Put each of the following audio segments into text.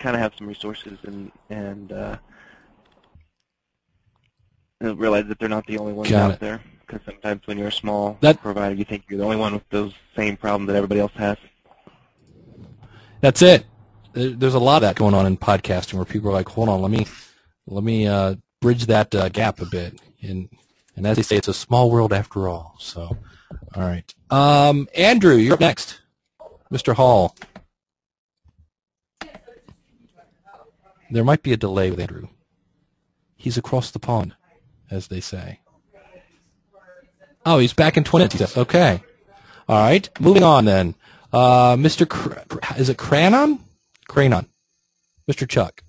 kind of have some resources and realize that they're not the only ones out there. Because sometimes when you're a small provider, you think you're the only one with those same problems that everybody else has. That's it. There's a lot of that going on in podcasting where people are like, hold on, let me bridge that gap a bit. And as they say, it's a small world after all. So, all right. Andrew, you're up next. Mr. Hall. There might be a delay with Andrew. He's across the pond, as they say. Oh, he's back in 20 minutes. Okay. All right. Moving on then. Mr. Is it Cranon? Cranon. Mr. Chuck.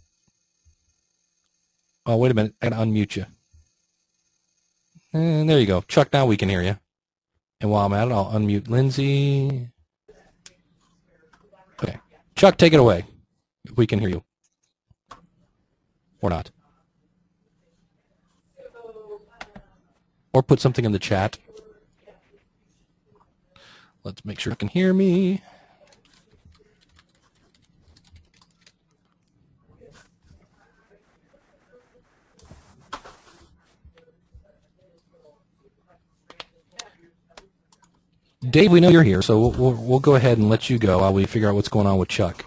Oh, wait a minute. I got to unmute you. And there you go. Chuck, now we can hear you. And while I'm at it, I'll unmute Lindsay. Okay. Chuck, take it away. If we can hear you. Or not. Or put something in the chat. Let's make sure you can hear me. Dave, we know you're here, so we'll go ahead and let you go while we figure out what's going on with Chuck.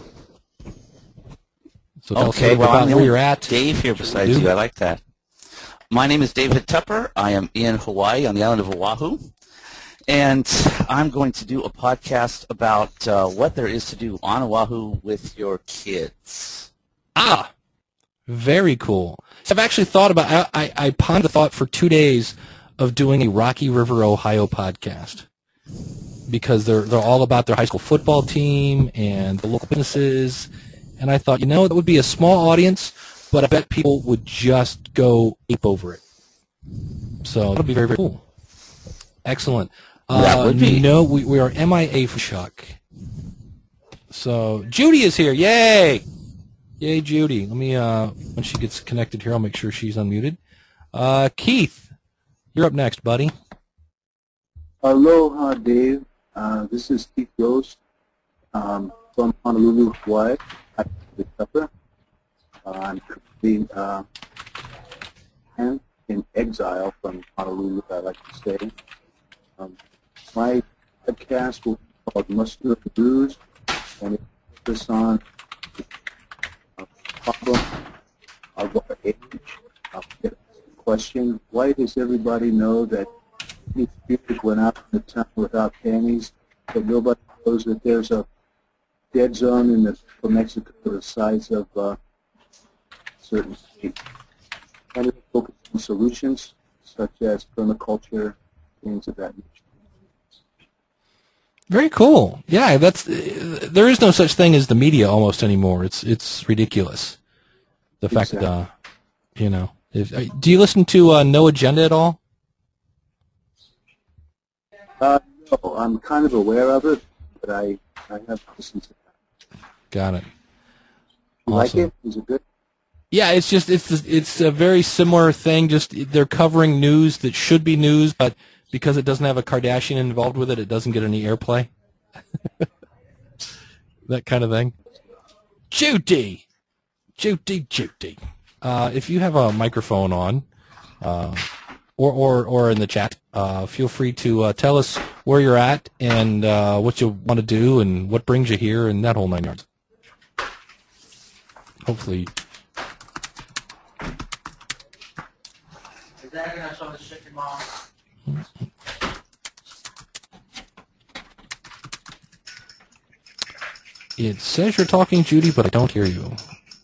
So tell us a little about where you're at. Dave here besides you. I like that. My name is David Tupper. I am in Hawaii on the island of Oahu. And I'm going to do a podcast about what there is to do on Oahu with your kids. Ah, very cool. So I've actually thought about, I pondered the thought for 2 days of doing a Rocky River, Ohio podcast. Because they're all about their high school football team and the local businesses. And I thought, that would be a small audience, but I bet people would just go ape over it. So that'll be very, very cool. Excellent. That would be. No, we are MIA for Chuck. So Judy is here. Yay! Yay, Judy. Let me, when she gets connected here, I'll make sure she's unmuted. Keith, you're up next, buddy. Aloha, Dave. This is Keith Rose from Honolulu, Hawaii. I'm currently in exile from Honolulu, I like to say. My podcast will be called Muscular Blues, and it focuses on the problem of our age. The question, why does everybody know that these people went out in the town without panties, but nobody knows that there's a dead zone in the Mexico the size of certain states? And it focuses on solutions such as permaculture, things of that nature. Very cool. Yeah, there is no such thing as the media almost anymore. It's ridiculous. The fact that do you listen to No Agenda at all? No, I'm kind of aware of it, but I have listened to that. Got it. You like it? Is it good? Yeah, it's a very similar thing. Just they're covering news that should be news, but because it doesn't have a Kardashian involved with it, it doesn't get any airplay. That kind of thing. Judy. If you have a microphone on, or in the chat, feel free to tell us where you're at and what you want to do and what brings you here and that whole 9 yards. Hopefully. It says you're talking, Judy, but I don't hear you.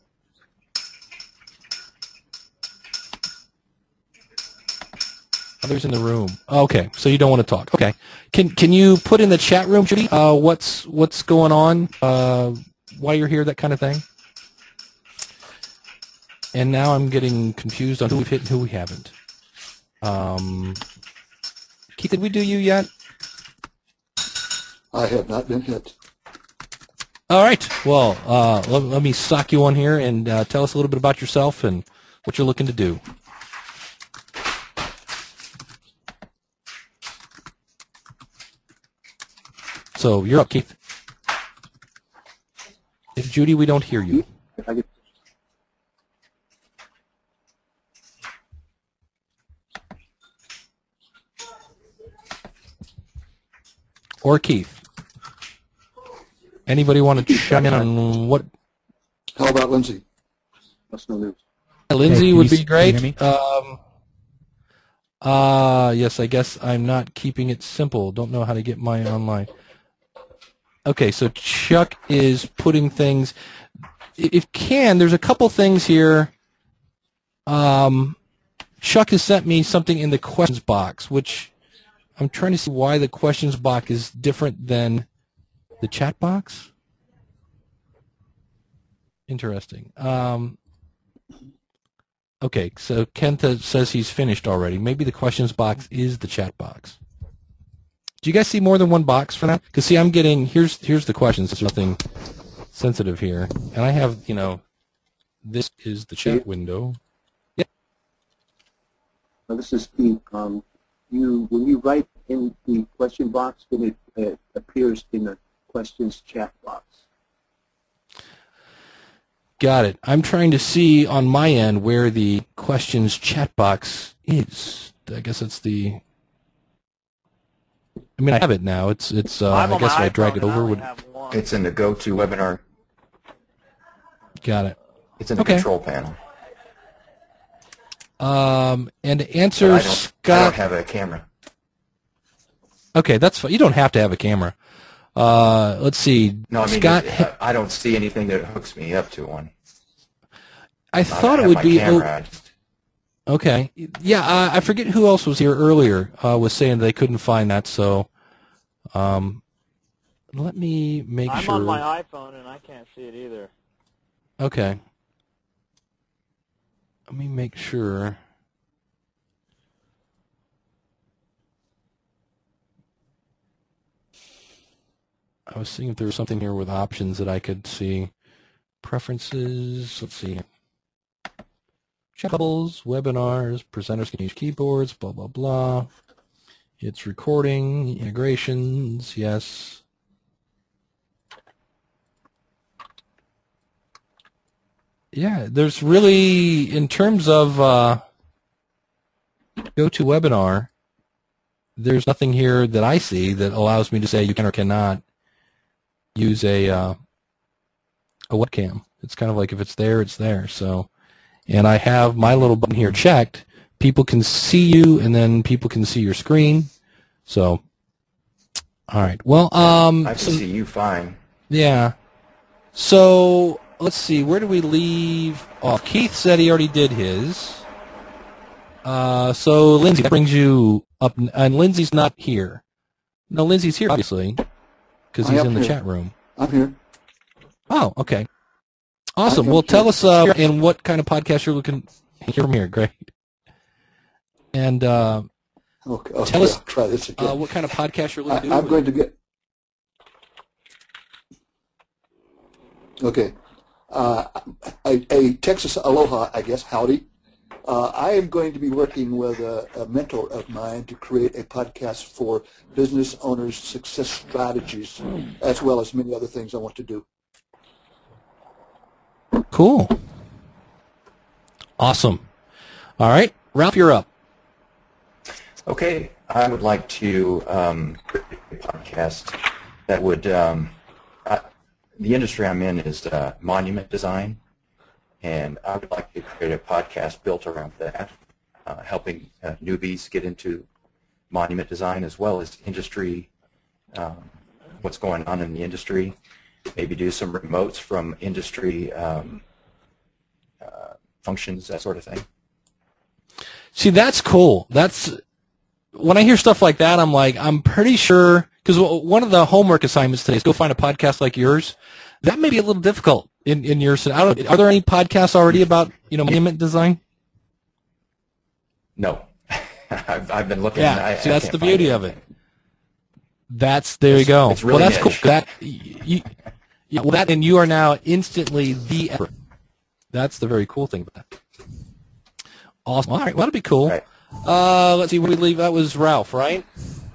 Others in the room. Okay, so you don't want to talk. Okay, can you put in the chat room, Judy? What's going on? Why you're here? That kind of thing. And now I'm getting confused on who we've hit and who we haven't. Keith, did we do you yet? I have not been hit. All right. Well, let me sock you on here and tell us a little bit about yourself and what you're looking to do. So you're up, Keith. Judy, we don't hear you. If I could. Or Keith. Anybody want to chime in on what? How about Lindsay? That's no news. Lindsay would be great. Can you hear me? Yes, I guess I'm not keeping it simple. Don't know how to get mine online. Okay, so Chuck is putting things. If can, there's a couple things here. Chuck has sent me something in the questions box, which I'm trying to see why the questions box is different than the chat box. Interesting. Okay, so Kenta says he's finished already. Maybe the questions box is the chat box. Do you guys see more than one box for that? Because see, I'm getting here's the questions. There's nothing sensitive here, and I have this is the chat window. Yeah. Now this is Steve. When you write in the question box, then it appears in the questions chat box. Got it. I'm trying to see on my end where the questions chat box is. I guess it's the. I mean, I have it now. It's. I guess if I drag it over, it's in the GoToWebinar. Got it. It's in the control panel. And to answer Scott. I don't have a camera. Okay, that's fine. You don't have to have a camera. Let's see. No, I mean, Scott, I don't see anything that hooks me up to one. I thought it would be. Camera. Okay. Yeah, I forget who else was here earlier. Was saying they couldn't find that. So, let me make sure. I'm on my iPhone and I can't see it either. Okay. Let me make sure. I was seeing if there was something here with options that I could see. Preferences, let's see. Chat bubbles, webinars, presenters can use keyboards, blah, blah, blah. It's recording, integrations, yes. Yeah, there's really, in terms of GoToWebinar, there's nothing here that I see that allows me to say you can or cannot use a webcam. It's kind of like if it's there, it's there. So, and I have my little button here checked. People can see you, and then people can see your screen. So, all right. Well, I can see you fine. Yeah. So let's see. Where do we leave off? Keith said he already did his. So Lindsay, that brings you up, and Lindsay's not here. No, Lindsay's here obviously. Because he's in the chat room. I'm here. Oh, okay. Awesome. Well, tell us and what kind of podcast you're looking to hear from here. Great. And tell us try this again. what kind of podcast you're looking to do. I'm going to get... Okay. A Texas aloha, I guess, howdy. I am going to be working with a mentor of mine to create a podcast for business owners' success strategies, as well as many other things I want to do. Cool. Awesome. All right. Ralph, you're up. Okay. I would like to create a podcast that would, the industry I'm in is monument design. And I would like to create a podcast built around that, helping newbies get into monument design as well as industry, what's going on in the industry, maybe do some remotes from industry functions, that sort of thing. See, that's cool. That's when I hear stuff like that, I'm like, I'm pretty sure, because one of the homework assignments today is go find a podcast like yours. That may be a little difficult in your. I don't know, are there any podcasts already about monument design? No, I've been looking. Yeah, see, that's the beauty of it. There you go. It's really well, that's niche. Cool. And you are now instantly the expert. That's the very cool thing about that. Awesome. All right, well, that'll be cool. Right. Let's see where we leave. That was Ralph, right?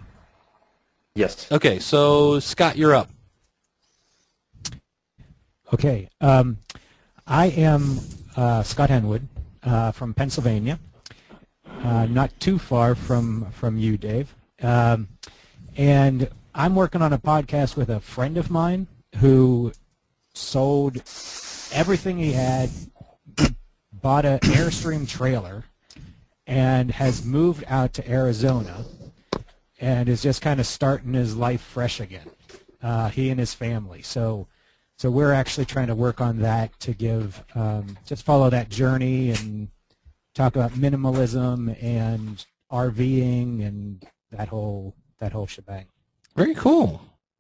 Yes. Okay, so Scott, you're up. Okay. I am Scott Henwood from Pennsylvania, not too far from you, Dave. And I'm working on a podcast with a friend of mine who sold everything he had, bought an Airstream trailer, and has moved out to Arizona and is just kind of starting his life fresh again, he and his family. So we're actually trying to work on that to give, just follow that journey and talk about minimalism and RVing and that whole shebang. Very cool.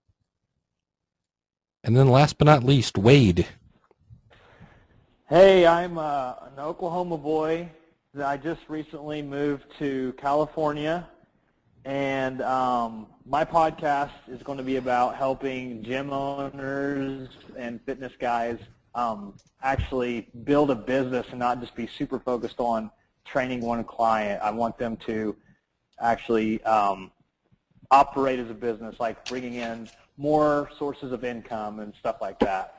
And then last but not least, Wade. Hey, I'm an Oklahoma boy. I just recently moved to California, and my podcast is going to be about helping gym owners and fitness guys actually build a business and not just be super focused on training one client. I want them to actually operate as a business, like bringing in more sources of income and stuff like that.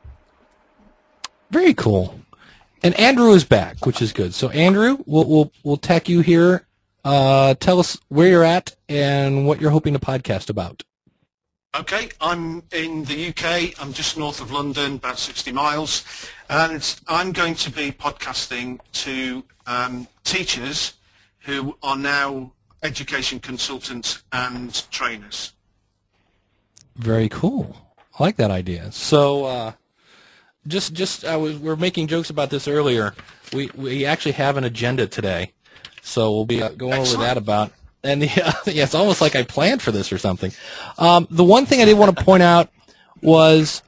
Very cool. And Andrew is back, which is good. So Andrew, we'll tech you here. Tell us where you're at and what you're hoping to podcast about. Okay, I'm in the UK. I'm just north of London, about 60 miles, and I'm going to be podcasting to teachers who are now education consultants and trainers. Very cool. I like that idea. So we're making jokes about this earlier. We actually have an agenda today, so we'll be going over that about. And yeah, it's almost like I planned for this or something. The one thing I did want to point out was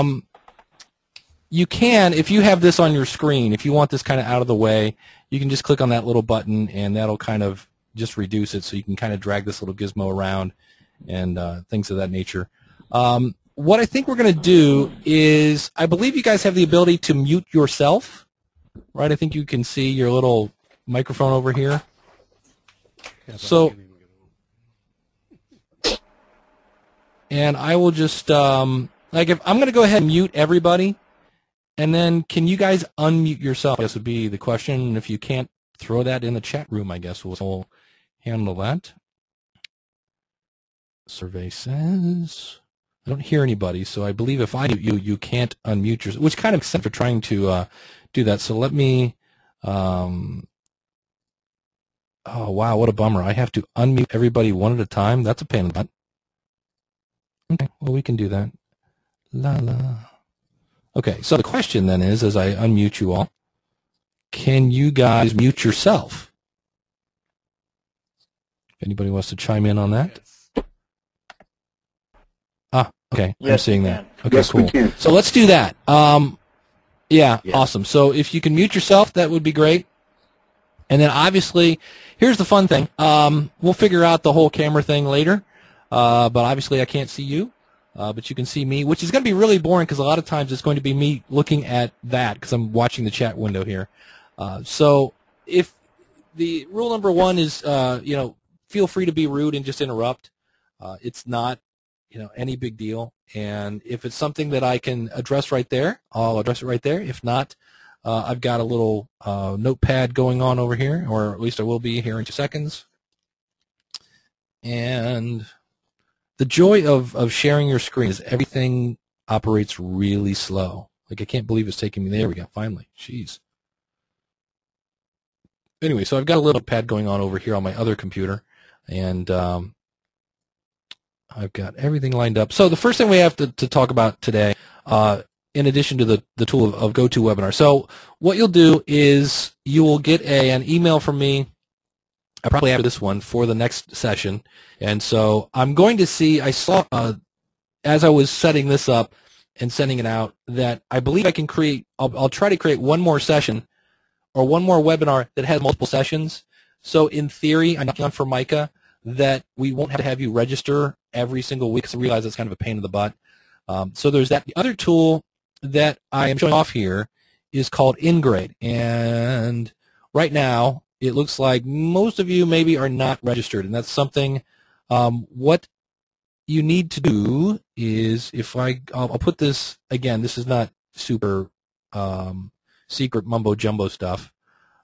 you can, if you have this on your screen, if you want this kind of out of the way, you can just click on that little button, and that'll kind of just reduce it, so you can kind of drag this little gizmo around and things of that nature. What I think we're going to do is, I believe you guys have the ability to mute yourself, right? I think you can see your little microphone over here. So, and I will just, if I'm going to go ahead and mute everybody, and then can you guys unmute yourself? I guess would be the question. And if you can't, throw that in the chat room, I guess we'll handle that. Survey says, I don't hear anybody, so I believe if I mute you, you can't unmute yourself, which kind of makes sense for trying to do that. So let me, oh, wow, what a bummer. I have to unmute everybody one at a time. That's a pain in the butt. Okay, well, we can do that. La la. Okay, so the question then is, as I unmute you all, can you guys mute yourself? If anybody wants to chime in on that? Okay, yes, I'm seeing that. Okay, yes, cool. So let's do that. Yeah, awesome. So if you can mute yourself, that would be great. And then obviously, here's the fun thing. We'll figure out the whole camera thing later. But obviously I can't see you, but you can see me, which is going to be really boring because a lot of times it's going to be me looking at that because I'm watching the chat window here. So if the rule number one is, feel free to be rude and just interrupt. It's not, any big deal. And if it's something that I can address right there, I'll address it right there. If not, I've got a little notepad going on over here, or at least I will be here in 2 seconds. And the joy of sharing your screen is everything operates really slow. Like, I can't believe it's taking me. There we go, finally. Jeez. Anyway, so I've got a little pad going on over here on my other computer, and I've got everything lined up. So the first thing we have to talk about today, in addition to the tool of GoToWebinar. So what you'll do is you will get an email from me, probably after this one, for the next session. And so I'm going to see, I saw, as I was setting this up and sending it out, that I believe I can create, I'll try to create one more session or one more webinar that has multiple sessions. So in theory, I'm knocking on Formica that we won't have to have you register every single week, because I realize it's kind of a pain in the butt. So there's that. The other tool that I am showing off here is called InGrade. And right now, it looks like most of you maybe are not registered, and that's something. What you need to do is, I'll put this, again, this is not super secret mumbo jumbo stuff,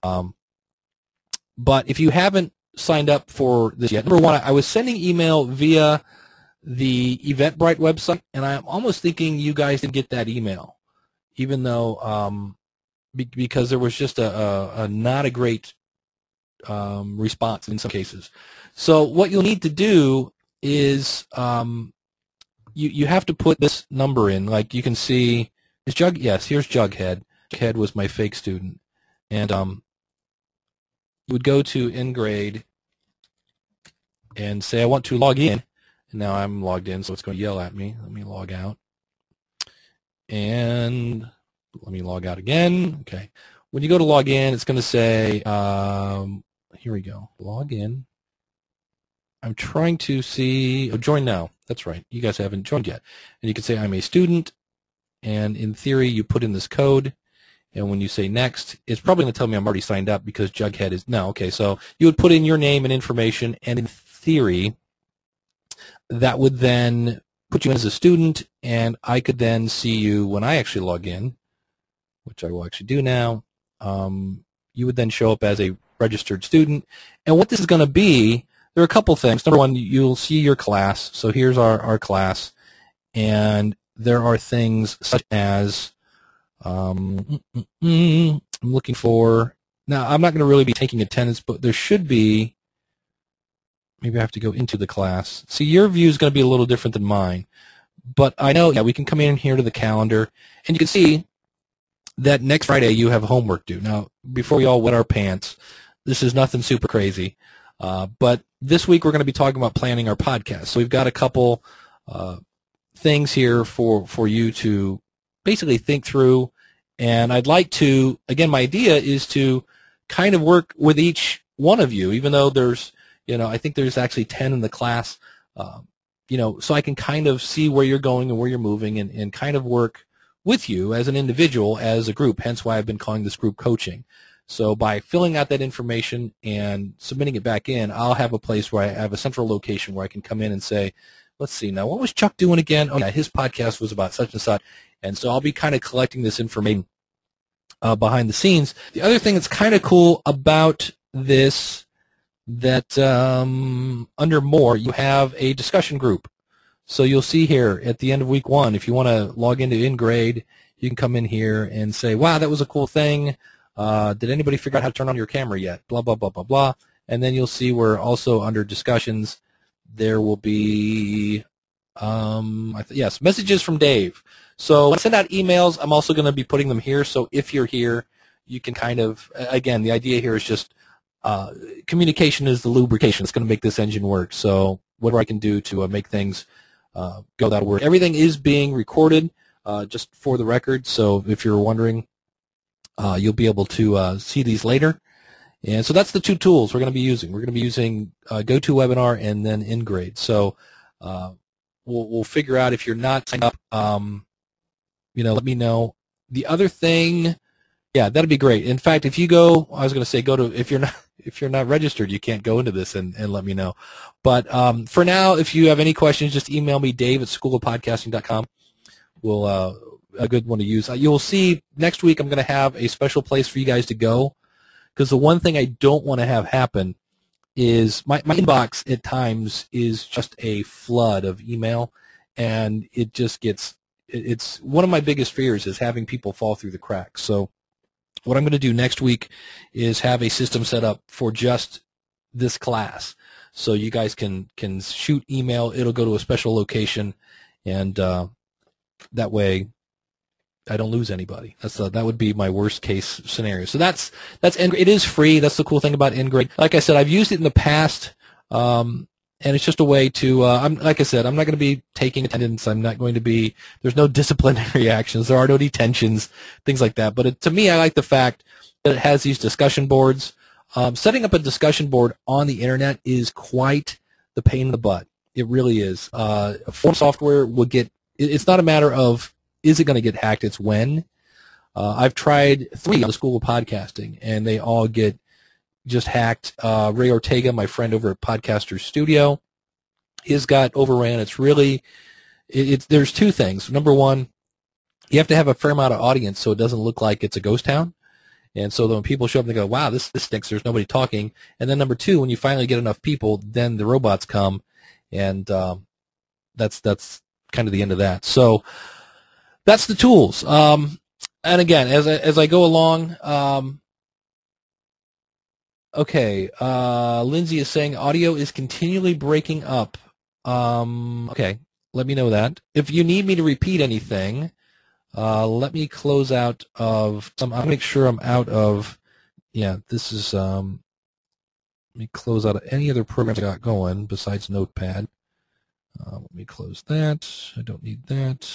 but if you haven't signed up for this yet, number one, I was sending email via the Eventbrite website, and I'm almost thinking you guys didn't get that email, even though because there was just a not a great response in some cases. So what you'll need to do is you have to put this number in. Like you can see, is Jug? Yes, here's Jughead. Jughead was my fake student, and you would go to InGrade and say I want to log in. And now I'm logged in, so it's going to yell at me. Let me log out, and let me log out again. Okay. When you go to log in, it's going to say, here we go, log in. I'm trying to see, join now. That's right. You guys haven't joined yet. And you can say I'm a student, and in theory, you put in this code, and when you say next, it's probably going to tell me I'm already signed up because Jughead is, no, okay, so you would put in your name and information, and in theory, that would then put you in as a student, and I could then see you when I actually log in, which I will actually do now. You would then show up as a registered student. And what this is going to be, there are a couple things. Number one, you'll see your class. So here's our class. And there are things such as, I'm looking for, now I'm not going to really be taking attendance, but there should be, maybe I have to go into the class. See, your view is going to be a little different than mine. But I know, yeah, we can come in here to the calendar, and you can see that next Friday you have homework due. Now, before we all wet our pants, this is nothing super crazy. But this week we're going to be talking about planning our podcast. So we've got a couple things here for you to basically think through. And I'd like to, again, my idea is to kind of work with each one of you, even though there's, I think there's actually 10 in the class, so I can kind of see where you're going and where you're moving and kind of work with you as an individual, as a group, hence why I've been calling this group coaching. So by filling out that information and submitting it back in, I'll have a place where I have a central location where I can come in and say, let's see, now what was Chuck doing again? Oh, yeah, his podcast was about such and such. And so I'll be kind of collecting this information behind the scenes. The other thing that's kind of cool about this, that under more, you have a discussion group. So you'll see here at the end of week 1, if you want to log into InGrade, you can come in here and say, wow, that was a cool thing. Did anybody figure out how to turn on your camera yet? Blah, blah, blah, blah, blah. And then you'll see where also under discussions, there will be, yes, messages from Dave. So when I send out emails, I'm also going to be putting them here. So if you're here, you can kind of, again, the idea here is just communication is the lubrication. It's going to make this engine work. So whatever I can do to make things go, that'll work. Everything is being recorded, just for the record. So if you're wondering, you'll be able to see these later. And so that's the two tools we're going to be using. We're going to be using GoToWebinar and then InGrade. So we'll figure out if you're not signed up. Let me know. The other thing, yeah, that'd be great. In fact, if you go, I was going to say if you're not registered, you can't go into this and let me know. But for now, if you have any questions, just email me, dave@schoolofpodcasting.com. We'll a good one to use. You'll see next week I'm going to have a special place for you guys to go, because the one thing I don't want to have happen is my inbox at times is just a flood of email, and it just gets, it's one of my biggest fears is having people fall through the cracks. So what I'm going to do next week is have a system set up for just this class. So you guys can shoot email. It'll go to a special location, and that way I don't lose anybody. That would be my worst case scenario. So that's it is free. That's the cool thing about InGrade. Like I said, I've used it in the past, and it's just a way to. Like I said, I'm not going to be taking attendance. I'm not going to be. There's no disciplinary actions. There are no detentions, things like that. But to me, I like the fact that it has these discussion boards. Setting up a discussion board on the internet is quite the pain in the butt. It really is. Form software will get. It's not a matter of is it going to get hacked? It's when. I've tried 3 on the School of Podcasting, and they all get just hacked. Ray Ortega, my friend over at Podcaster Studio, has got overran. It's really, there's two things. Number one, you have to have a fair amount of audience so it doesn't look like it's a ghost town. And so when people show up and they go, wow, this stinks, there's nobody talking. And then number two, when you finally get enough people, then the robots come, and that's kind of the end of that. So that's the tools. And again, as I go along, okay, Lindsay is saying audio is continually breaking up. Okay, let me know that. If you need me to repeat anything, let me close out of some. I'll make sure I'm out of. Yeah, this is. Let me close out of any other programs I got going besides Notepad. Let me close that. I don't need that.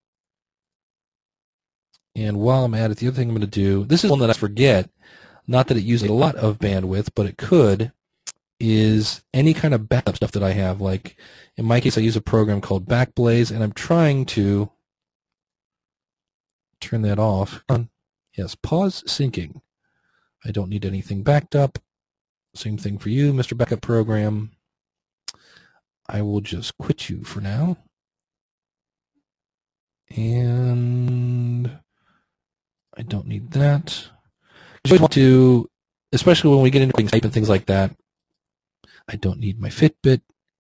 And while I'm at it, the other thing I'm going to do. This is one that I forget. Not that it uses a lot of bandwidth, but it could. Is any kind of backup stuff that I have. Like in my case, I use a program called Backblaze, and I'm trying to turn that off. Yes, pause syncing. I don't need anything backed up. Same thing for you, Mr. Backup Program. I will just quit you for now. And I don't need that. I always want to, especially when we get into Skype and things like that, I don't need my Fitbit.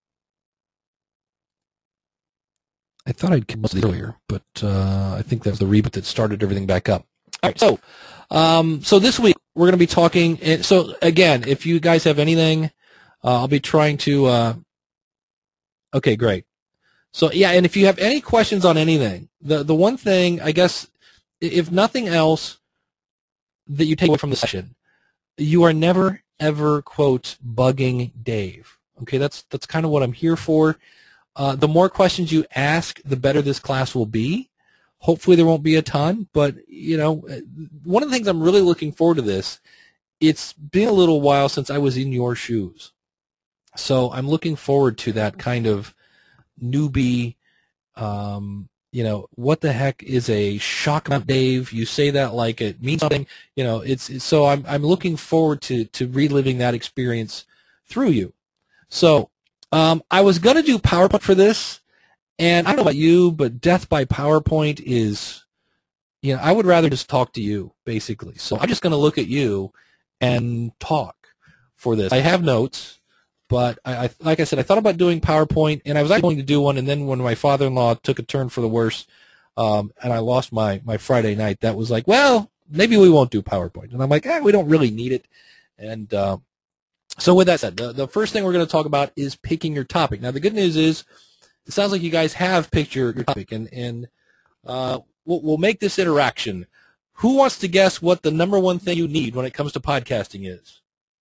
I thought I'd come most of these earlier, but I think that was the reboot that started everything back up. All right, so this week we're going to be talking. And so again, if you guys have anything, I'll be trying to. Okay, great. So yeah, and if you have any questions on anything, the one thing I guess, if nothing else, that you take away from the session, you are never ever quote bugging Dave. Okay, that's kind of what I'm here for. The more questions you ask, the better this class will be. Hopefully there won't be a ton, but you know, one of the things I'm really looking forward to this, it's been a little while since I was in your shoes. So I'm looking forward to that kind of newbie, you know, what the heck is a shock mount, Dave? You say that like it means something, you know, so I'm looking forward to reliving that experience through you. So I was going to do PowerPoint for this, and I don't know about you, but death by PowerPoint is, you know, I would rather just talk to you, basically. So I'm just going to look at you and talk for this. I have notes, but I like I said, I thought about doing PowerPoint, and I was actually going to do one, and then when my father-in-law took a turn for the worse, and I lost my Friday night, that was like, well, maybe we won't do PowerPoint. And I'm like, we don't really need it. And so with that said, the first thing we're going to talk about is picking your topic. Now, the good news is it sounds like you guys have picked your topic, and we'll make this interaction. Who wants to guess what the number one thing you need when it comes to podcasting is?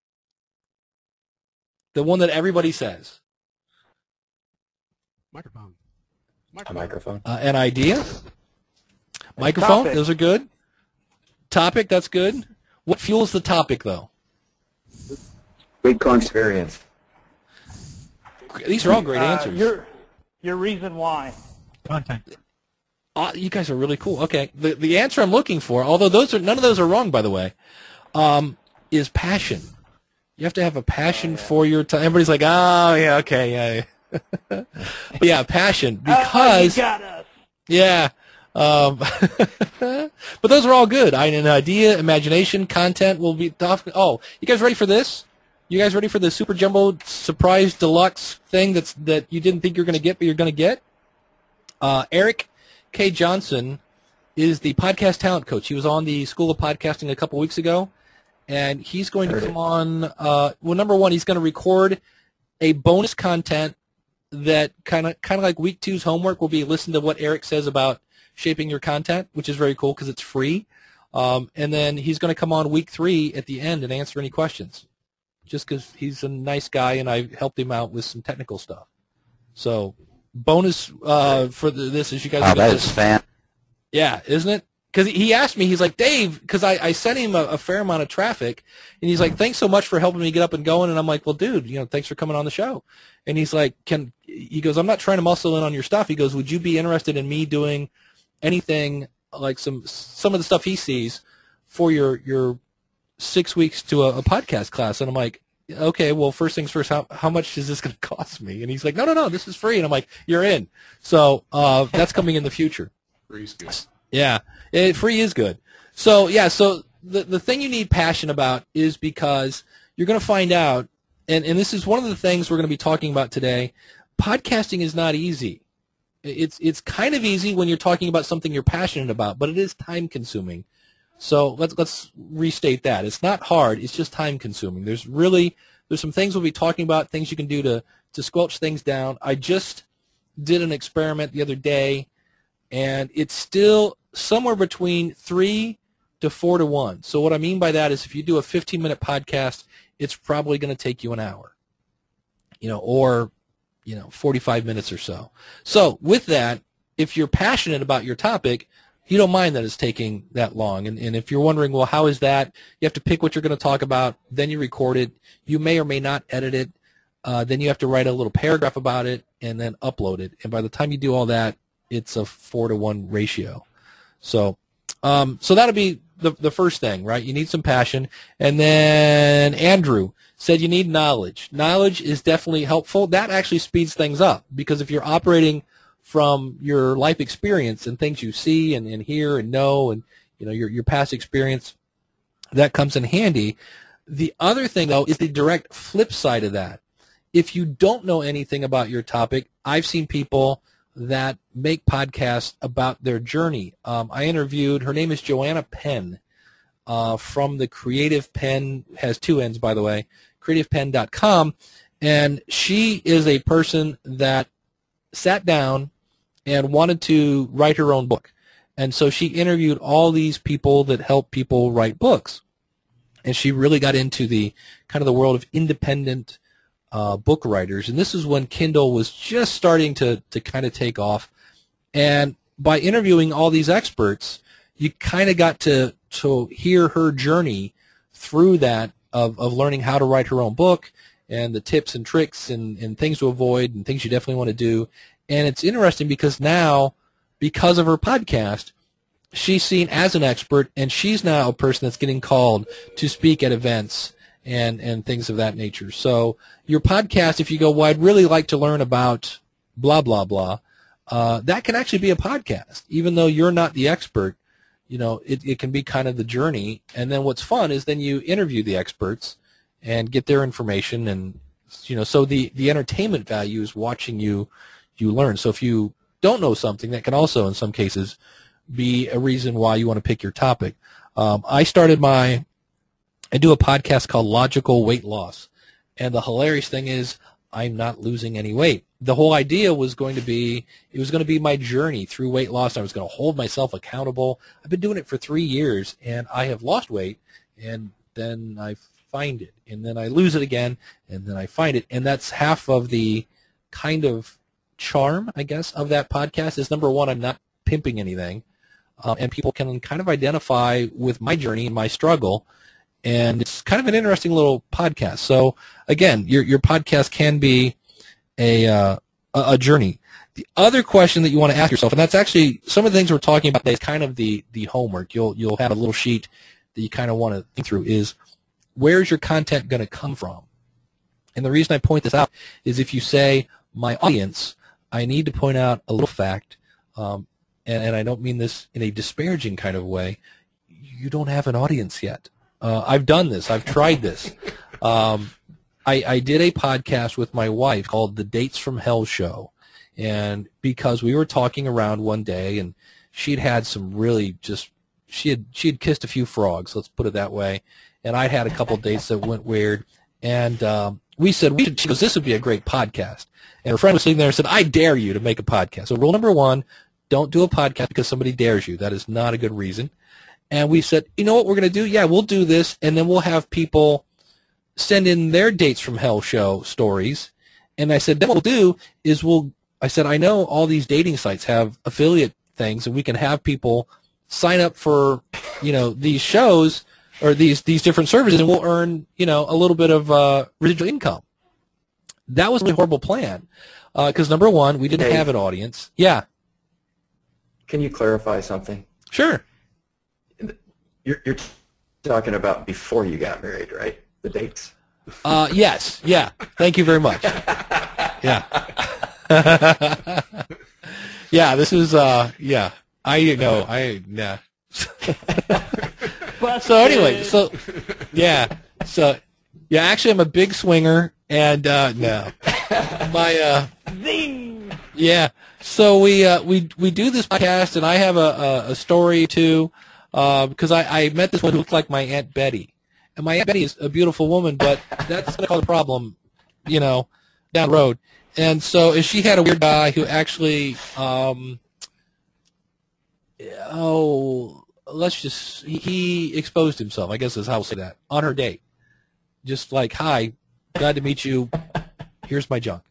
The one that everybody says. Microphone. A microphone. An idea? Microphone, those are good. Topic, that's good. What fuels the topic, though? Great experience. These are all great answers. Your reason why. Content. You guys are really cool. Okay, the answer I'm looking for, although none of those are wrong, by the way, is passion. You have to have a passion for your time. Everybody's like, oh yeah, okay, yeah. But yeah, passion, because you got us. Yeah. But those are all good. An idea, imagination, content will be tough. Oh, you guys ready for this? You guys ready for the Super Jumbo Surprise Deluxe thing that you didn't think you were going to get, but you're going to get? Eric K. Johnson is the podcast talent coach. He was on the School of Podcasting a couple weeks ago, and he's going to come on. Well, number one, he's going to record a bonus content that kind of like week two's homework will be listen to what Eric says about shaping your content, which is very cool because it's free. And then he's going to come on week 3 at the end and answer any questions, just because he's a nice guy and I helped him out with some technical stuff. So bonus for this is you guys. Oh, that is fan. Yeah, isn't it? Because he asked me, he's like, Dave, because I sent him a fair amount of traffic, and he's like, thanks so much for helping me get up and going. And I'm like, well, dude, thanks for coming on the show. And he's like, he goes, I'm not trying to muscle in on your stuff. He goes, would you be interested in me doing anything like some of the stuff he sees for your 6 weeks to a podcast class? And I'm like, okay, well, first things first, how much is this going to cost me? And he's like, no, this is free. And I'm like, you're in. So that's coming in the future. Free is good. Yeah, free is good. So, yeah, so the thing you need passion about is because you're going to find out, and this is one of the things we're going to be talking about today, podcasting is not easy. It's kind of easy when you're talking about something you're passionate about, but it is time-consuming. So let's restate that. It's not hard. It's just time-consuming. There's some things we'll be talking about, things you can do to squelch things down. I just did an experiment the other day, and it's still somewhere between 3 to 4 to 1. So what I mean by that is if you do a 15-minute podcast, it's probably going to take you an hour, or 45 minutes or so. So with that, if you're passionate about your topic, you don't mind that it's taking that long. And if you're wondering, well, how is that? You have to pick what you're going to talk about, then you record it. You may or may not edit it. Then you have to write a little paragraph about it and then upload it. And by the time you do all that, it's a 4 to 1 ratio. So that'll be the first thing, right? You need some passion. And then Andrew said you need knowledge. Knowledge is definitely helpful. That actually speeds things up because if you're operating from your life experience and things you see and hear and know and your past experience, that comes in handy. The other thing, though, is the direct flip side of that. If you don't know anything about your topic, I've seen people that make podcasts about their journey. I interviewed, her name is Joanna Penn from the Creative Pen, has 2 N's, by the way, creativepen.com, and she is a person that sat down and wanted to write her own book. And so she interviewed all these people that help people write books. And she really got into the kind of the world of independent book writers. And this is when Kindle was just starting to kind of take off. And by interviewing all these experts, you kind of got to hear her journey through that of learning how to write her own book and the tips and tricks and things to avoid and things you definitely want to do. And it's interesting because now, because of her podcast, she's seen as an expert, and she's now a person that's getting called to speak at events and things of that nature. So your podcast, if you go, well, I'd really like to learn about blah, blah, blah, that can actually be a podcast. Even though you're not the expert, it can be kind of the journey. And then what's fun is then you interview the experts and get their information. And, so the entertainment value is watching you learn. So if you don't know something, that can also, in some cases, be a reason why you want to pick your topic. I do a podcast called Logical Weight Loss. And the hilarious thing is I'm not losing any weight. The whole idea was going to be, it was going to be my journey through weight loss. I was going to hold myself accountable. I've been doing it for 3 years, and I have lost weight, and then I find it, and then I lose it again, and then I find it. And that's half of the kind of charm, I guess, of that podcast is, number one, I'm not pimping anything, and people can kind of identify with my journey and my struggle, and it's kind of an interesting little podcast. So, again, your podcast can be a journey. The other question that you want to ask yourself, and that's actually some of the things we're talking about today, is kind of the homework. You'll have a little sheet that you kind of want to think through, is where's your content going to come from? And the reason I point this out is if you say, my audience, I need to point out a little fact, and I don't mean this in a disparaging kind of way, you don't have an audience yet. I've done this. I've tried this. I did a podcast with my wife called The Dates from Hell Show, and because we were talking around one day, and she'd had some really just, she had kissed a few frogs, let's put it that way, and I'd had a couple dates that went weird, and we said, she goes, this would be a great podcast. And her friend was sitting there and said, I dare you to make a podcast. So rule number one, don't do a podcast because somebody dares you. That is not a good reason. And we said, you know what we're going to do? Yeah, we'll do this, and then we'll have people send in their Dates from Hell Show stories. And I said, then what we'll do is I said, I know all these dating sites have affiliate things, and we can have people sign up for, these shows or these different services, and we'll earn, a little bit of residual income. That was a really horrible plan because, number one, we didn't have an audience. Yeah. Can you clarify something? Sure. You're talking about before you got married, right? The dates? Yes. Yeah. Thank you very much. Yeah. Yeah. This is. Yeah. Yeah. So anyway. Actually, I'm a big swinger, and no. My. Zing. Yeah. So we do this podcast, and I have a story too, because I met this one who looked like my Aunt Betty, and my Aunt Betty is a beautiful woman, but that's going to cause a problem, down the road. And so she had a weird guy who actually, he exposed himself, I guess is how I'll say that, on her date. Just like, hi, glad to meet you. Here's my junk.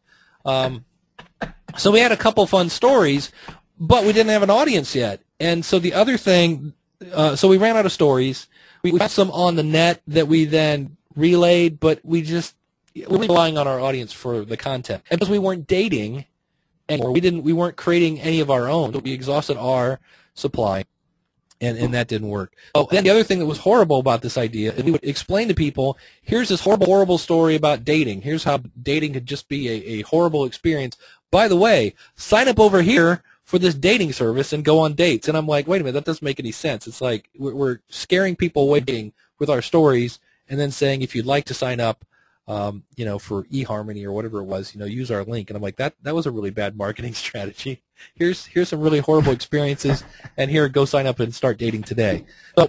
So we had a couple fun stories, but we didn't have an audience yet. And so the other thing, so we ran out of stories. We got some on the net that we then relayed, but we're relying on our audience for the content. And because we weren't dating anymore, we weren't creating any of our own. We exhausted our supply, and that didn't work. Oh, then the other thing that was horrible about this idea is we would explain to people, here's this horrible story about dating. Here's how dating could just be a horrible experience. By the way, sign up over here for this dating service and go on dates. And I'm like, wait a minute, that doesn't make any sense. It's like we're scaring people away with our stories and then saying if you'd like to sign up, for eHarmony or whatever it was, use our link. And I'm like, that was a really bad marketing strategy. Here's some really horrible experiences, and here, go sign up and start dating today.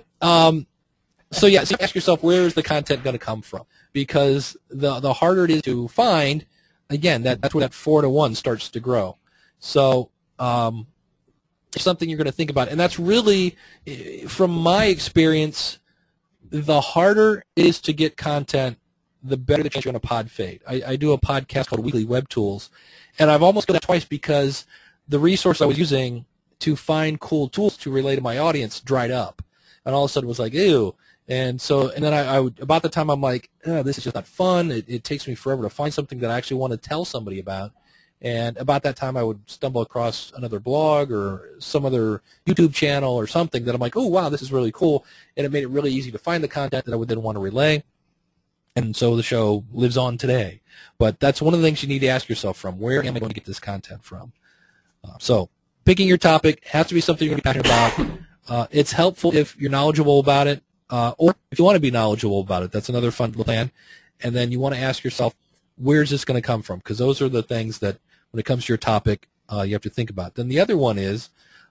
So ask yourself, where is the content going to come from? Because the harder it is to find, again, that's where that 4-to-1 starts to grow. So it's something you're going to think about. And that's really, from my experience, the harder it is to get content, the better the chance you're on a pod fade. I do a podcast called Weekly Web Tools, and I've almost done that twice because the resource I was using to find cool tools to relay to my audience dried up. And all of a sudden it was like, ew. And then I would, about the time I'm like, this is just not fun. It takes me forever to find something that I actually want to tell somebody about. And about that time I would stumble across another blog or some other YouTube channel or something that I'm like, oh, wow, this is really cool. And it made it really easy to find the content that I would then want to relay. And so the show lives on today. But that's one of the things you need to ask yourself from. Where am I going to get this content from? So picking your topic has to be something you're going to be passionate about. It's helpful if you're knowledgeable about it, or if you want to be knowledgeable about it. That's another fun plan. And then you want to ask yourself, where's this going to come from? Because those are the things that, when it comes to your topic, you have to think about. Then the other one is,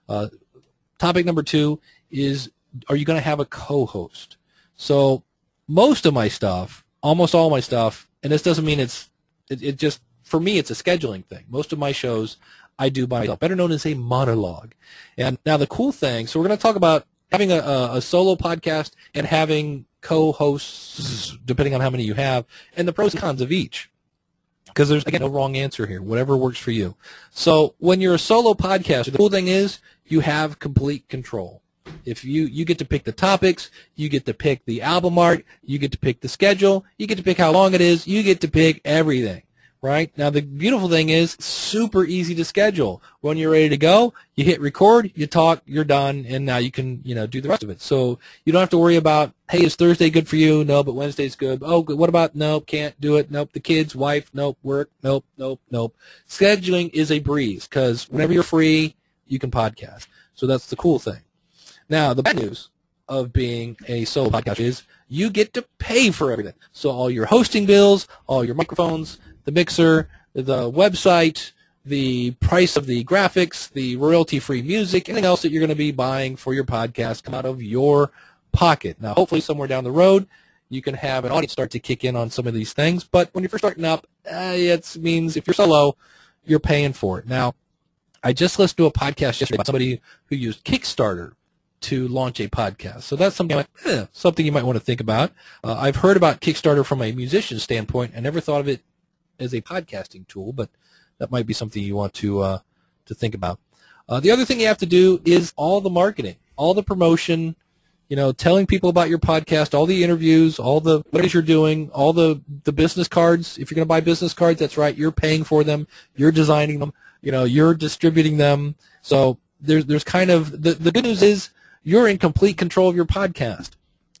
topic number 2 is, are you going to have a co-host? So most of my stuff, almost all my stuff, and this doesn't mean it just, for me, it's a scheduling thing. Most of my shows I do by myself, better known as a monologue. And now the cool thing, so we're going to talk about having a solo podcast and having co-hosts, depending on how many you have, and the pros and cons of each. Because there's, again, no wrong answer here. Whatever works for you. So when you're a solo podcaster, the cool thing is you have complete control. If you get to pick the topics, you get to pick the album art, you get to pick the schedule, you get to pick how long it is, you get to pick everything, right? Now, the beautiful thing is it's super easy to schedule. When you're ready to go, you hit record, you talk, you're done, and now you can, do the rest of it. So you don't have to worry about, hey, is Thursday good for you? No, but Wednesday's good. Oh, what about, nope, can't do it. Nope, the kids, wife, nope, work, nope. Scheduling is a breeze because whenever you're free, you can podcast. So that's the cool thing. Now, the bad news of being a solo podcast is you get to pay for everything. So all your hosting bills, all your microphones, the mixer, the website, the price of the graphics, the royalty-free music, anything else that you're going to be buying for your podcast come out of your pocket. Now, hopefully somewhere down the road, you can have an audience start to kick in on some of these things. But when you're first starting up, it means if you're solo, you're paying for it. Now, I just listened to a podcast yesterday about somebody who used Kickstarter to launch a podcast. So that's something something you might want to think about. I've heard about Kickstarter from a musician standpoint. I never thought of it as a podcasting tool, but that might be something you want to think about. The other thing you have to do is all the marketing, all the promotion, telling people about your podcast, all the interviews, all the what it is you're doing, all the business cards. If you're going to buy business cards, that's right, you're paying for them, you're designing them, you're distributing them. So there's kind of the good news is you're in complete control of your podcast.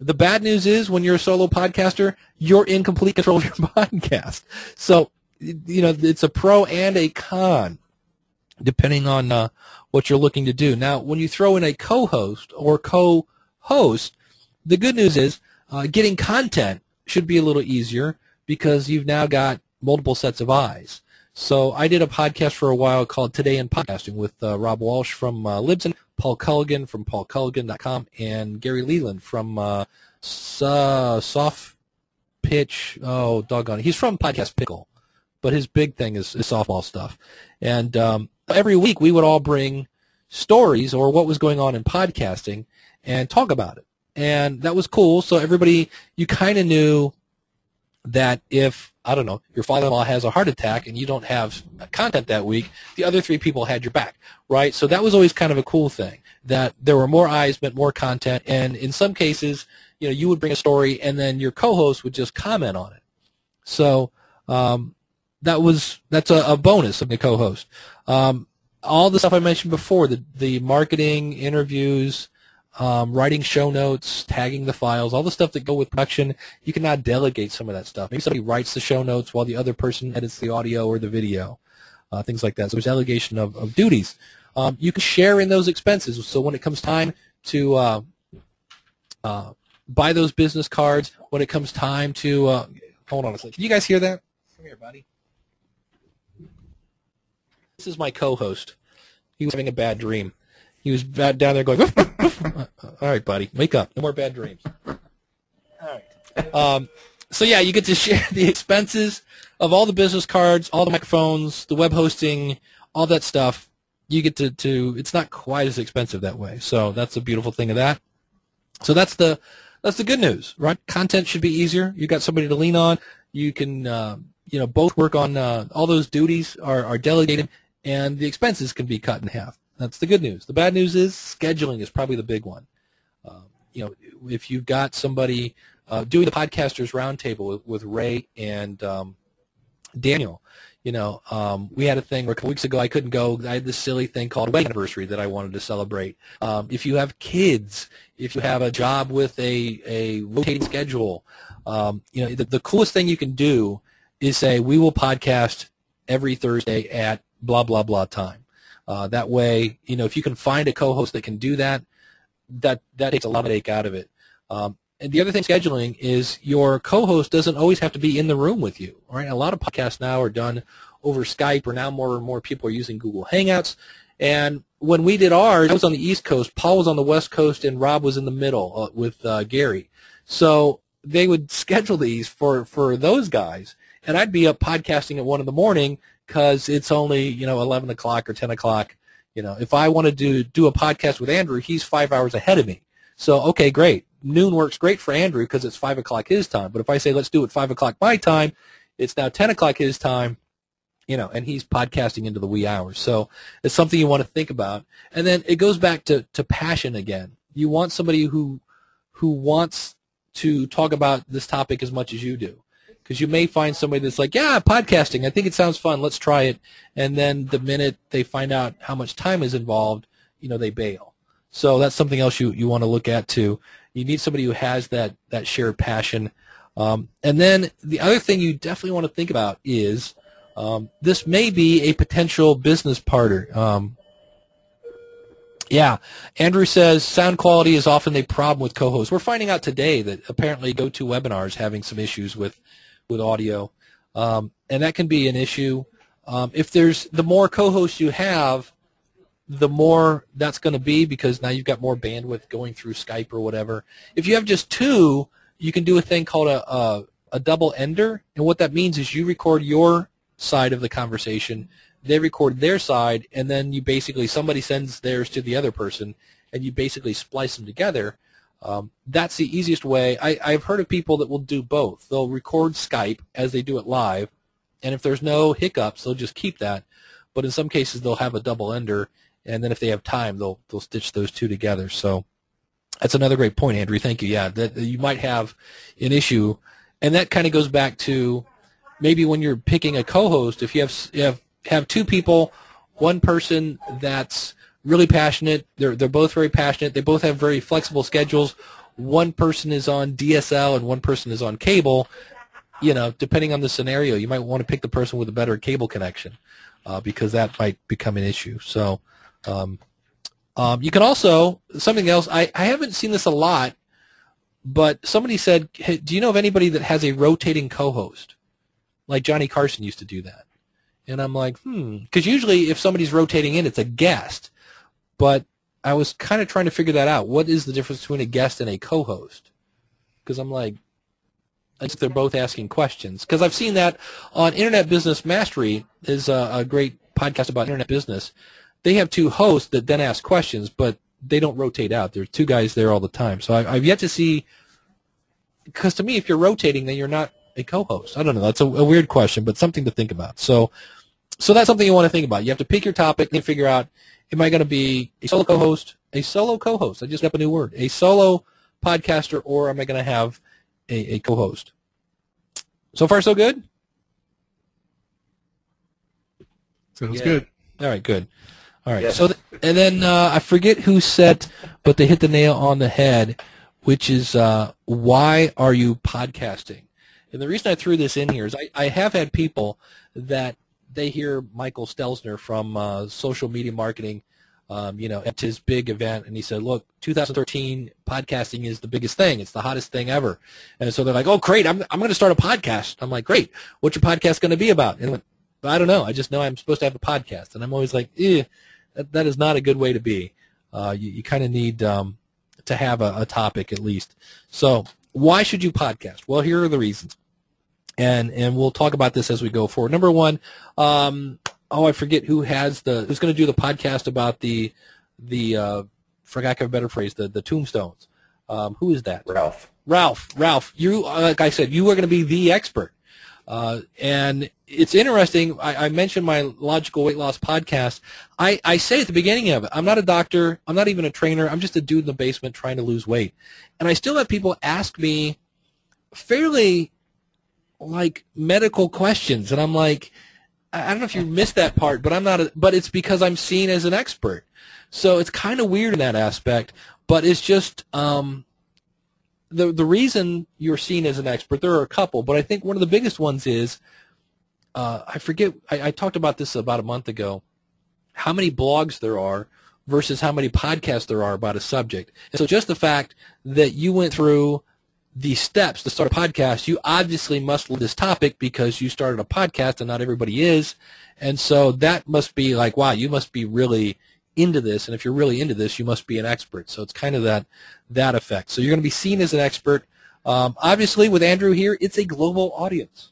The bad news is when you're a solo podcaster, you're in complete control of your podcast. So, it's a pro and a con, depending on what you're looking to do. Now, when you throw in a co-host or co-host, the good news is getting content should be a little easier because you've now got multiple sets of eyes. So I did a podcast for a while called Today in Podcasting with Rob Walsh from Libsyn, Paul Culligan from paulculligan.com, and Gary Leland from Soft Pitch. Oh, doggone it. He's from Podcast Pickle, but his big thing is softball stuff. And every week we would all bring stories or what was going on in podcasting and talk about it. And that was cool. So everybody, you kind of knew that if, I don't know, your father-in-law has a heart attack and you don't have content that week, the other three people had your back, right? So that was always kind of a cool thing, that there were more eyes meant more content. And in some cases, you would bring a story and then your co-host would just comment on it. So that's a bonus of the co-host. All the stuff I mentioned before, the marketing, interviews, writing show notes, tagging the files, all the stuff that go with production, you can now delegate some of that stuff. Maybe somebody writes the show notes while the other person edits the audio or the video, things like that. So there's delegation of duties. You can share in those expenses. So when it comes time to buy those business cards, when it comes time to hold on a second. Can you guys hear that? Come here, buddy. This is my co-host. He was having a bad dream. He was down there going, woof, woof, woof. All right, buddy, wake up. No more bad dreams. All right. So, yeah, you get to share the expenses of all the business cards, all the microphones, the web hosting, all that stuff. You get to it's not quite as expensive that way. So that's a beautiful thing of that. So that's the good news, right? Content should be easier. You got somebody to lean on. You can, both work on all those duties are delegated, and the expenses can be cut in half. That's the good news. The bad news is scheduling is probably the big one. If you've got somebody doing the Podcasters Roundtable with Ray and Daniel, we had a thing where a couple weeks ago I couldn't go. I had this silly thing called wedding anniversary that I wanted to celebrate. If you have kids, if you have a job with a rotating schedule, the coolest thing you can do is say, we will podcast every Thursday at blah, blah, blah time. That way, if you can find a co-host that can do that takes a lot of ache out of it. And the other thing, scheduling, is your co-host doesn't always have to be in the room with you. All right, a lot of podcasts now are done over Skype, or now more and more people are using Google Hangouts. And when we did ours, I was on the East Coast, Paul was on the West Coast, and Rob was in the middle with Gary. So they would schedule these for those guys, and I'd be up podcasting at 1 in the morning because it's only 11 o'clock or 10 o'clock. If I wanted to do a podcast with Andrew, he's 5 hours ahead of me. So okay, great. Noon works great for Andrew because it's 5 o'clock his time. But if I say let's do it 5 o'clock my time, it's now 10 o'clock his time. And he's podcasting into the wee hours. So it's something you want to think about. And then it goes back to passion again. You want somebody who wants to talk about this topic as much as you do. Because you may find somebody that's like, yeah, podcasting, I think it sounds fun, let's try it. And then the minute they find out how much time is involved, they bail. So that's something else you want to look at too. You need somebody who has that shared passion. And then the other thing you definitely want to think about is this may be a potential business partner. Yeah, Andrew says sound quality is often a problem with co-hosts. We're finding out today that apparently GoToWebinar is having some issues with audio, and that can be an issue. If the more co-hosts you have, the more that's going to be, because now you've got more bandwidth going through Skype or whatever. If you have just two, you can do a thing called a double ender, and what that means is you record your side of the conversation, they record their side, and then you basically, somebody sends theirs to the other person, and you basically splice them together. That's the easiest way. I've heard of people that will do both. They'll record Skype as they do it live, and if there's no hiccups, they'll just keep that. But in some cases, they'll have a double ender, and then if they have time, they'll stitch those two together. So that's another great point, Andrew. Thank you. Yeah, that you might have an issue, and that kind of goes back to maybe when you're picking a co-host. If you have two people, one person that's really passionate, they're both very passionate, they both have very flexible schedules, one person is on DSL and one person is on cable, depending on the scenario, you might want to pick the person with a better cable connection because that might become an issue. So you can also, something else, I haven't seen this a lot, but somebody said, hey, do you know of anybody that has a rotating co-host? Like Johnny Carson used to do that. And I'm like, because usually if somebody's rotating in, it's a guest. But I was kind of trying to figure that out. What is the difference between a guest and a co-host? Because I'm like, I guess they're both asking questions. Because I've seen that on Internet Business Mastery is a great podcast about internet business. They have two hosts that then ask questions, but they don't rotate out. There's two guys there all the time. So I've yet to see, because to me, if you're rotating, then you're not a co-host. I don't know. That's a weird question, but something to think about. So that's something you want to think about. You have to pick your topic and figure out, am I going to be a solo co-host? A solo co-host. I just got a new word. A solo podcaster, or am I going to have a co-host? So far, so good? Sounds good. All right, good. All right. Yes. So, and then I forget who said, but they hit the nail on the head, which is why are you podcasting? And the reason I threw this in here is I have had people that they hear Michael Stelzner from Social Media Marketing, at his big event, and he said, look, 2013 podcasting is the biggest thing. It's the hottest thing ever. And so they're like, oh, great, I'm going to start a podcast. I'm like, great. What's your podcast going to be about? And I don't know. I just know I'm supposed to have a podcast. And I'm always like, that is not a good way to be. You kind of need to have a topic at least. So why should you podcast? Well, here are the reasons. And we'll talk about this as we go forward. Number one, I forget who's going to do the podcast about the for lack of a better phrase, the tombstones. Who is that? Ralph. You, like I said, you are going to be the expert. And it's interesting. I mentioned my Logical Weight Loss podcast. I say at the beginning of it, I'm not a doctor. I'm not even a trainer. I'm just a dude in the basement trying to lose weight. And I still have people ask me fairly like medical questions. And I'm like, I don't know if you missed that part, but but it's because I'm seen as an expert. So it's kind of weird in that aspect, but it's just the reason you're seen as an expert, there are a couple, but I think one of the biggest ones is, I forget, I talked about this about a month ago, how many blogs there are versus how many podcasts there are about a subject. And so just the fact that you went through the steps to start a podcast, you obviously must love this topic because you started a podcast and not everybody is. And so that must be like, wow, you must be really into this. And if you're really into this, you must be an expert. So it's kind of that effect. So you're going to be seen as an expert. Obviously, with Andrew here, it's a global audience.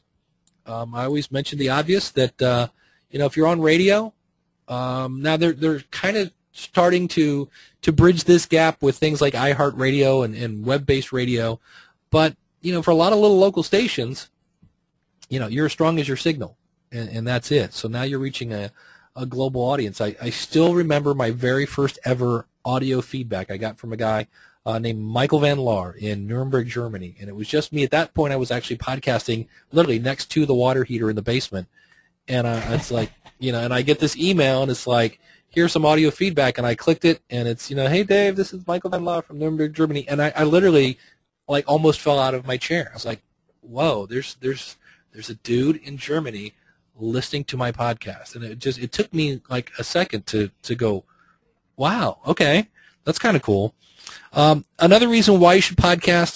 I always mention the obvious that, if you're on radio, now they're kind of starting to bridge this gap with things like iHeartRadio and web-based radio. But, for a lot of little local stations, you're as strong as your signal, and that's it. So now you're reaching a global audience. I still remember my very first ever audio feedback I got from a guy named Michael Van Laar in Nuremberg, Germany. And it was just me. At that point, I was actually podcasting literally next to the water heater in the basement. And it's like, and I get this email, and it's like, here's some audio feedback. And I clicked it, and it's, hey, Dave, this is Michael Van Laar from Nuremberg, Germany. And I literally like almost fell out of my chair. I was like, whoa, there's a dude in Germany listening to my podcast. And it took me like a second to go, wow, okay, that's kind of cool. Another reason why you should podcast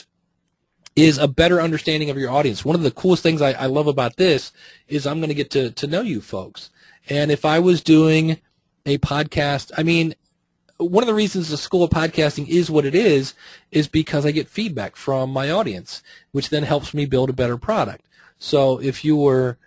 is a better understanding of your audience. One of the coolest things I love about this is I'm going to get to know you folks. And if I was doing a podcast, one of the reasons the School of Podcasting is what it is because I get feedback from my audience, which then helps me build a better product. So if you were,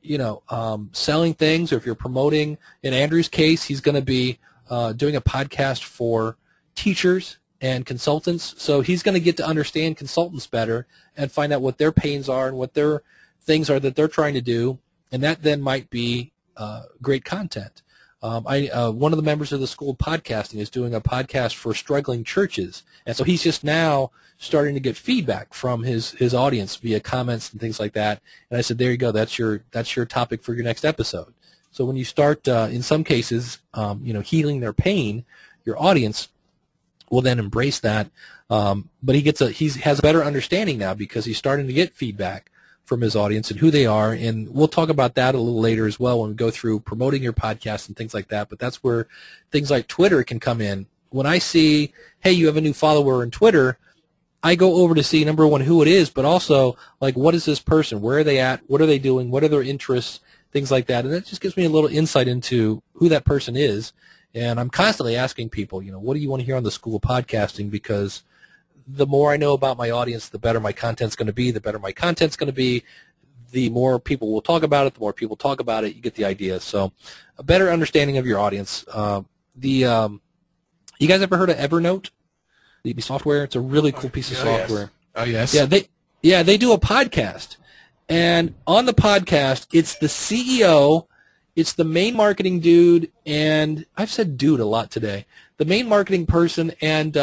selling things, or if you're promoting, in Andrew's case, he's going to be doing a podcast for teachers and consultants. So he's going to get to understand consultants better and find out what their pains are and what their things are that they're trying to do, and that then might be great content. One of the members of the School of Podcasting is doing a podcast for struggling churches, and so he's just now starting to get feedback from his audience via comments and things like that. And I said, there you go, that's your topic for your next episode. So when you start, in some cases, healing their pain, your audience will then embrace that. But he has a better understanding now because he's starting to get feedback from his audience and who they are, and we'll talk about that a little later as well when we go through promoting your podcast and things like that. But that's where things like Twitter can come in. When I see, hey, you have a new follower on Twitter, I go over to see, number one, who it is, but also, like, what is this person? Where are they at? What are they doing? What are their interests? Things like that. And that just gives me a little insight into who that person is. And I'm constantly asking people, what do you want to hear on the School of Podcasting? Because the more I know about my audience, the better my content's going to be. The better my content's going to be, the more people will talk about it. The more people talk about it, you get the idea. So a better understanding of your audience. You guys ever heard of Evernote? The software? It's a really cool piece of software. Yes. Oh, yes. They do a podcast. And on the podcast, it's the CEO, it's the main marketing dude, and I've said dude a lot today. The main marketing person and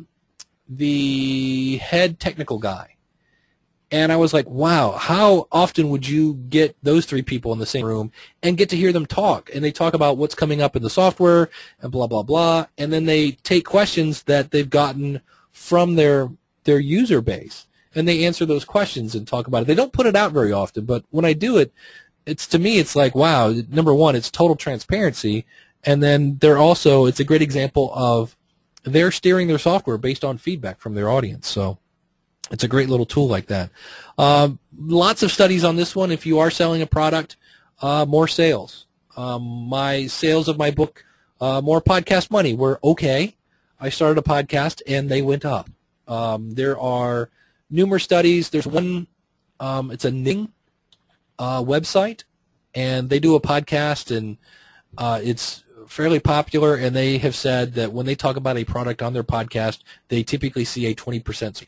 the head technical guy. And I was like, wow, how often would you get those three people in the same room and get to hear them talk? And they talk about what's coming up in the software and blah, blah, blah. And then they take questions that they've gotten from their user base. And they answer those questions and talk about it. They don't put it out very often, but when I do it, to me, it's like, wow, number one, it's total transparency. And then it's a great example of they're steering their software based on feedback from their audience. So it's a great little tool like that. Lots of studies on this one. If you are selling a product, more sales. My sales of my book, More Podcast Money, were okay. I started a podcast, and they went up. There are numerous studies. There's one, it's a knitting website, and they do a podcast, and it's fairly popular, and they have said that when they talk about a product on their podcast, they typically see a 20%.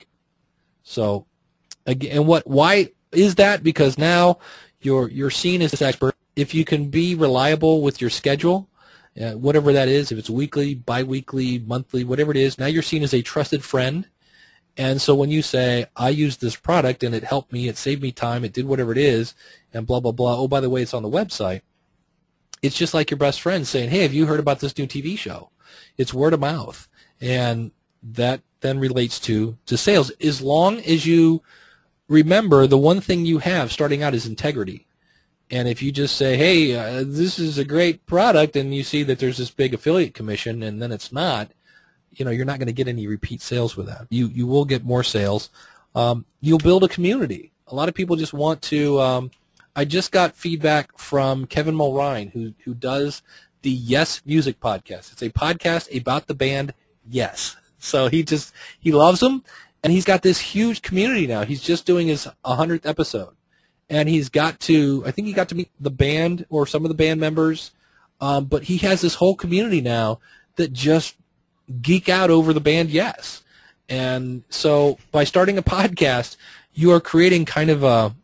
So, again, why is that? Because now you're seen as this expert. If you can be reliable with your schedule, whatever that is, if it's weekly, biweekly, monthly, whatever it is, now you're seen as a trusted friend. And so when you say, I used this product and it helped me, it saved me time, it did whatever it is, and blah, blah, blah, oh, by the way, it's on the website, it's just like your best friend saying, hey, have you heard about this new TV show? It's word of mouth. And that then relates to sales. As long as you remember the one thing you have starting out is integrity. And if you just say, hey, this is a great product, and you see that there's this big affiliate commission, and then it's not, you're not going to get any repeat sales with that. You will get more sales. You'll build a community. A lot of people just want to I just got feedback from Kevin Mulrine, who does the Yes Music podcast. It's a podcast about the band Yes. So he loves them, and he's got this huge community now. He's just doing his 100th episode, and I think he got to meet the band or some of the band members, but he has this whole community now that just geek out over the band Yes. And so by starting a podcast, you are creating kind of a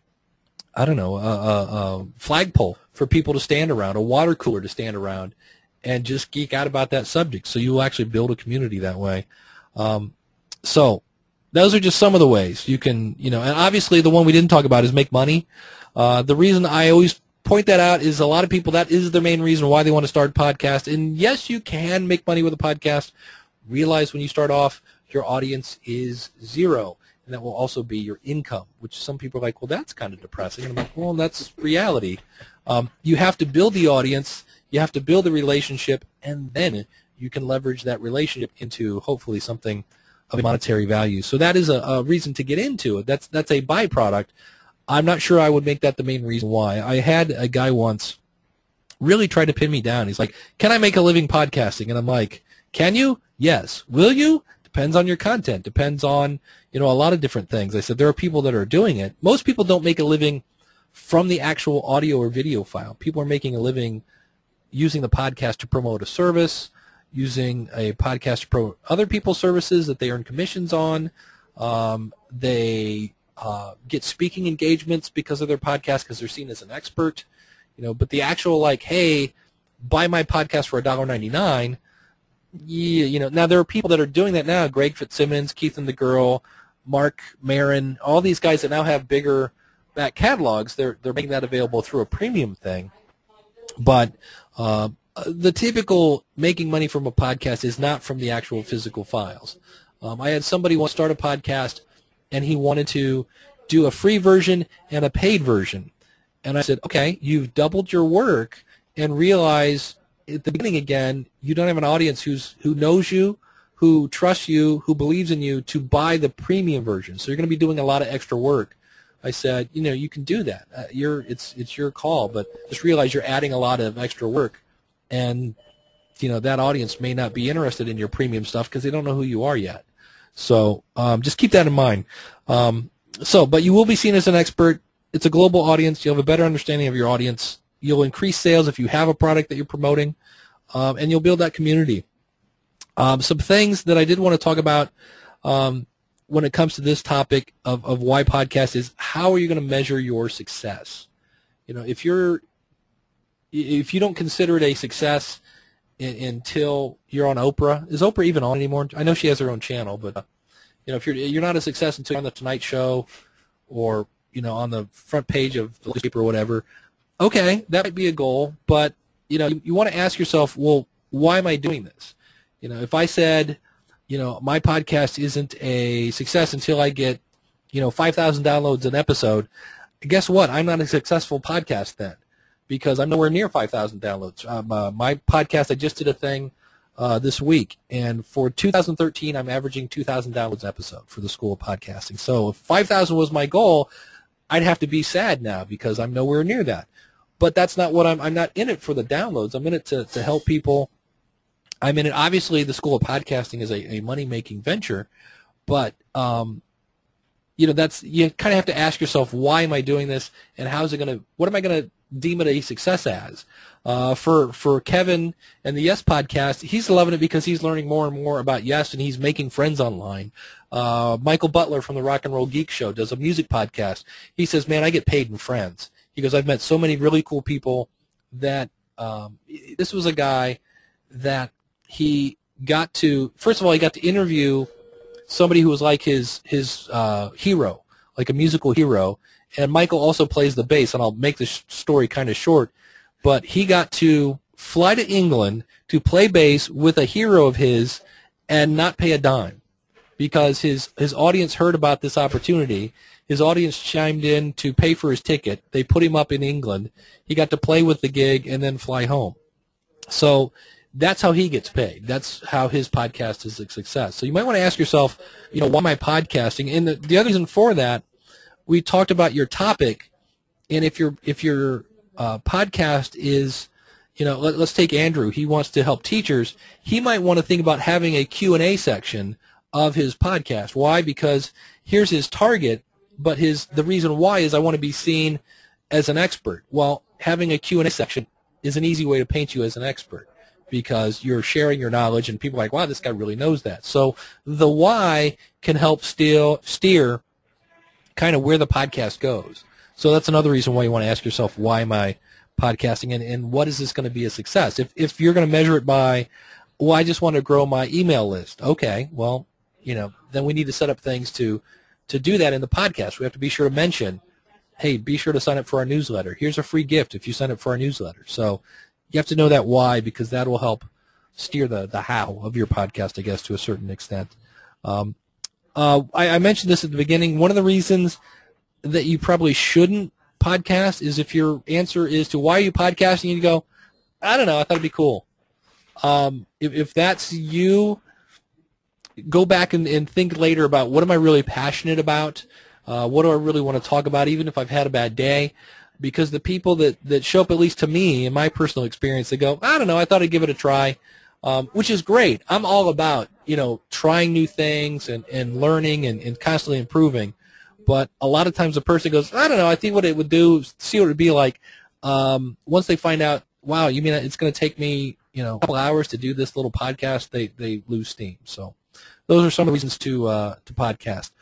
flagpole for people to stand around, a water cooler to stand around, and just geek out about that subject. So you will actually build a community that way. So those are just some of the ways you can, and obviously the one we didn't talk about is make money. The reason I always point that out is a lot of people, that is the main reason why they want to start a podcast. And yes, you can make money with a podcast. Realize when you start off, your audience is zero. And that will also be your income, which some people are like, well, that's kind of depressing. And I'm like, well, that's reality. You have to build the audience, you have to build the relationship, and then you can leverage that relationship into hopefully something of monetary value. So that is a reason to get into it. That's a byproduct. I'm not sure I would make that the main reason why. I had a guy once really try to pin me down. He's like, can I make a living podcasting? And I'm like, can you? Yes. Will you? Depends on your content. Depends on, a lot of different things. I said there are people that are doing it. Most people don't make a living from the actual audio or video file. People are making a living using the podcast to promote a service, using a podcast to promote other people's services that they earn commissions on. They get speaking engagements because of their podcast because they're seen as an expert. But the actual hey, buy my podcast for $1.99. Now there are people that are doing that now. Greg Fitzsimmons, Keith and the Girl, Mark Maron, all these guys that now have bigger back catalogs. They're making that available through a premium thing. But the typical making money from a podcast is not from the actual physical files. I had somebody want to start a podcast, and he wanted to do a free version and a paid version. And I said, okay, you've doubled your work, and realize at the beginning again, you don't have an audience who knows you, who trusts you, who believes in you to buy the premium version. So you're going to be doing a lot of extra work. I said, you can do that. It's your call, but just realize you're adding a lot of extra work, and that audience may not be interested in your premium stuff because they don't know who you are yet. So just keep that in mind. But you will be seen as an expert. It's a global audience. You'll have a better understanding of your audience. You'll increase sales if you have a product that you're promoting, and you'll build that community. Some things that I did want to talk about when it comes to this topic of why podcast is, how are you going to measure your success? If you don't consider it a success until you're on Oprah, is Oprah even on anymore? I know she has her own channel, but if you're not a success until you're on the Tonight Show or on the front page of the newspaper or whatever, okay, that might be a goal, but you want to ask yourself, well, why am I doing this? If I said, my podcast isn't a success until I get, 5,000 downloads an episode, guess what? I'm not a successful podcast then, because I'm nowhere near 5,000 downloads. My podcast, I just did a thing this week, and for 2013, I'm averaging 2,000 downloads an episode for the School of Podcasting. So if 5,000 was my goal, I'd have to be sad now because I'm nowhere near that. But that's not what I'm not in it for the downloads. I'm in it to help people. I mean, obviously, the School of Podcasting is a money-making venture, but that's, you kind of have to ask yourself, why am I doing this, and what am I going to deem it a success as? For Kevin and the Yes Podcast, he's loving it because he's learning more and more about Yes, and he's making friends online. Michael Butler from the Rock and Roll Geek Show does a music podcast. He says, man, I get paid in friends. He goes, I've met so many really cool people that this was a guy that he got to, first of all, he got to interview somebody who was like his hero, like a musical hero. And Michael also plays the bass, and I'll make this story kind of short, but he got to fly to England to play bass with a hero of his and not pay a dime because his audience heard about this opportunity. His audience chimed in to pay for his ticket. They put him up in England. He got to play with the gig and then fly home. So that's how he gets paid. That's how his podcast is a success. So you might want to ask yourself, why am I podcasting? And the other reason for that, we talked about your topic, and if your podcast is, let's take Andrew. He wants to help teachers. He might want to think about having a Q&A section of his podcast. Why? Because here's his target, but the reason why is I want to be seen as an expert. Well, having a Q&A section is an easy way to paint you as an expert because you're sharing your knowledge, and people are like, wow, this guy really knows that. So the why can help steer kind of where the podcast goes. So that's another reason why you want to ask yourself, why am I podcasting, and what is this going to be a success? If you're going to measure it by, well, I just want to grow my email list. Okay, well, then we need to set up things to do that in the podcast. We have to be sure to mention, hey, be sure to sign up for our newsletter. Here's a free gift if you sign up for our newsletter. So you have to know that why, because that will help steer the how of your podcast, I guess, to a certain extent. I mentioned this at the beginning. One of the reasons that you probably shouldn't podcast is if your answer is to why are you podcasting, and you go, I don't know, I thought it'd be cool. If that's you, go back and think later about what am I really passionate about? What do I really want to talk about, even if I've had a bad day? Because the people that show up, at least to me, in my personal experience, they go, I don't know, I thought I'd give it a try, which is great. I'm all about, trying new things and learning and constantly improving. But a lot of times the person goes, I don't know, I think what it would do, see what it would be like. Once they find out, wow, you mean it's going to take me, a couple hours to do this little podcast, they lose steam. So those are some of the reasons to podcast.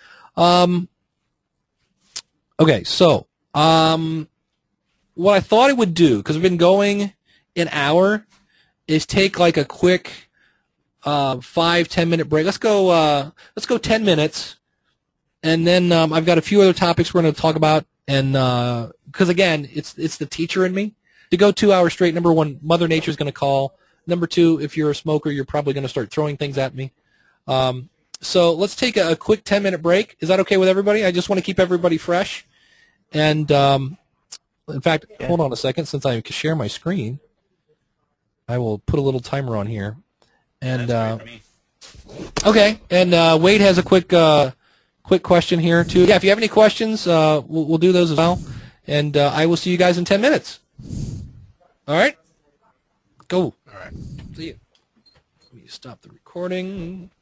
Okay, so what I thought it would do, because we've been going an hour, is take like a quick 5-10 minute break. Let's go 10 minutes, and then I've got a few other topics we're going to talk about, and because again, it's the teacher in me. to go 2 hours straight, number one, Mother Nature's going to call. Number two, if you're a smoker, you're probably going to start throwing things at me. So let's take a quick 10-minute break. Is that okay with everybody? I just want to keep everybody fresh. And, in fact, hold on a second. Since I can share my screen, I will put a little timer on here. And okay, and Wade has a quick question here, too. Yeah, if you have any questions, we'll do those as well. And I will see you guys in 10 minutes. All right? Go. All right. See you. Let me stop the recording.